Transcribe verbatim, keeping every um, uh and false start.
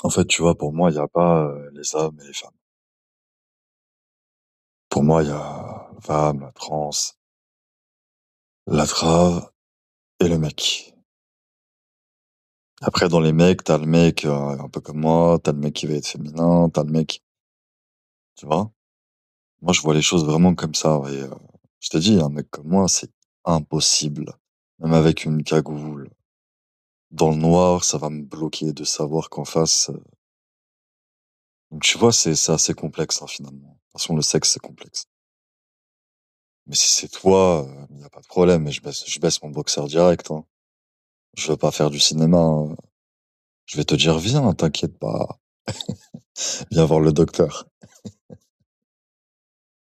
En fait, tu vois, pour moi, il y a pas, heu, les hommes et les femmes. Pour moi, il y a la femme, la trans, la trave et le mec. Après, dans les mecs, tu as le mec, heu, un peu comme moi, tu as le mec qui va être féminin, tu as le mec tu vois? Moi, je vois les choses vraiment comme ça et heu, je te dis, un mec comme moi, c'est impossible, même avec une cagoule. Dans le noir, ça va me bloquer de savoir qu'en face, heu donc tu vois, c'est c'est assez complexe, hein, finalement. De toute façon, le sexe, c'est complexe. Mais si c'est toi, heu, il y a pas de problème, mais je baisse je baisse mon boxeur direct, hein. Je veux pas faire du cinéma, hein. Je vais te dire: «Viens, t'inquiète pas. Viens voir le docteur».